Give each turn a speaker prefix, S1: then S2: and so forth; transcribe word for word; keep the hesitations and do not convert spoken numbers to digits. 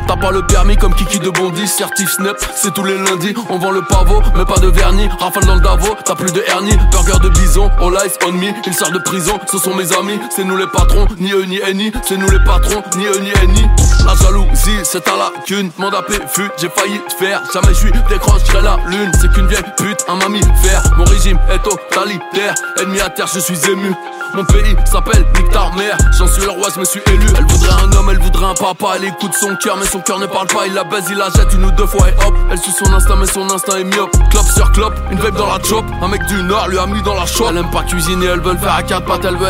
S1: T'as pas le permis comme Kiki de Bondy. Certif Snap, c'est tous les lundis. On vend le pavot, mais pas de vernis. Rafale dans le Davo, t'as plus de hernie. Burger de bison, all eyes on me. Ils sortent de prison, ce sont mes amis. C'est nous les patrons, ni eux ni Eni. C'est nous les patrons, ni eux ni Eni. La jalousie, c'est à la qu'une. Mandat fut, j'ai failli te faire. Jamais je suis décrocherai la lune. C'est qu'une vieille pute, un mammifère. Mon régime est totalitaire. Ennemi à terre, je suis ému. Mon pays s'appelle Nick ta mère. J'en suis le roi, je me suis élu. Elle voudrait un homme, elle voudrait un papa. Elle écoute son cœur, mais son cœur ne parle pas. Il la baise, il la jette une ou deux fois et hop. Elle suit son instinct, mais son instinct est myope. Clop sur clop, une vape dans la chop. Un mec du nord lui a mis dans la chop. Elle aime pas cuisiner, elle veut le faire à quatre pattes. Elle veut